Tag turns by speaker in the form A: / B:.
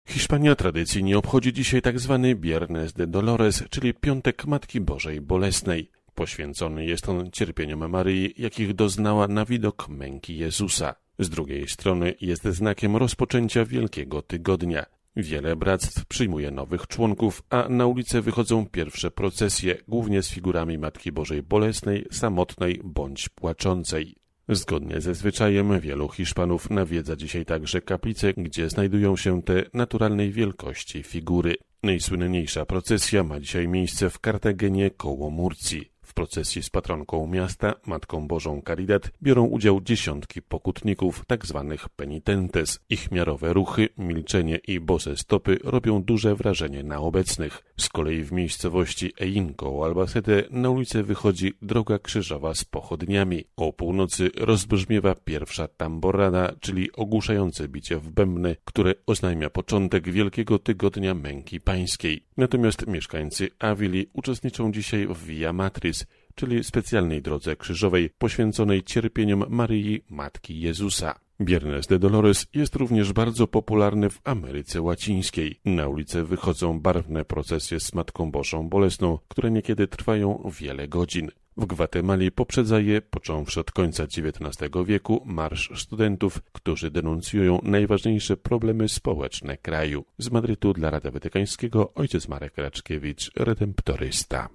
A: Hiszpania tradycyjnie obchodzi dzisiaj tzw. Viernes de Dolores, czyli Piątek Matki Bożej Bolesnej. Poświęcony jest on cierpieniom Maryi, jakich doznała na widok męki Jezusa. Z drugiej strony jest znakiem rozpoczęcia Wielkiego Tygodnia. Wiele bractw przyjmuje nowych członków, a na ulicę wychodzą pierwsze procesje, głównie z figurami Matki Bożej Bolesnej, samotnej bądź płaczącej. Zgodnie ze zwyczajem wielu Hiszpanów nawiedza dzisiaj także kaplice, gdzie znajdują się te naturalnej wielkości figury. Najsłynniejsza procesja ma dzisiaj miejsce w Kartagenie koło Murcji. W procesji z patronką miasta, Matką Bożą Caridad, biorą udział dziesiątki pokutników, tzw. penitentes. Ich miarowe ruchy, milczenie i bose stopy robią duże wrażenie na obecnych. Z kolei w miejscowości Eín koło Albacete na ulicę wychodzi droga krzyżowa z pochodniami. O północy rozbrzmiewa pierwsza tamborada, czyli ogłuszające bicie w bębny, które oznajmia początek Wielkiego Tygodnia Męki Pańskiej. Natomiast mieszkańcy Awili uczestniczą dzisiaj w Via Matris, czyli specjalnej drodze krzyżowej poświęconej cierpieniom Maryi, Matki Jezusa. Viernes de Dolores jest również bardzo popularny w Ameryce Łacińskiej. Na ulicę wychodzą barwne procesje z Matką Bożą Bolesną, które niekiedy trwają wiele godzin. W Gwatemali poprzedza je, począwszy od końca XIX wieku, marsz studentów, którzy denuncjują najważniejsze problemy społeczne kraju. Z Madrytu dla Radia Watykańskiego ojciec Marek Raczkiewicz, redemptorysta.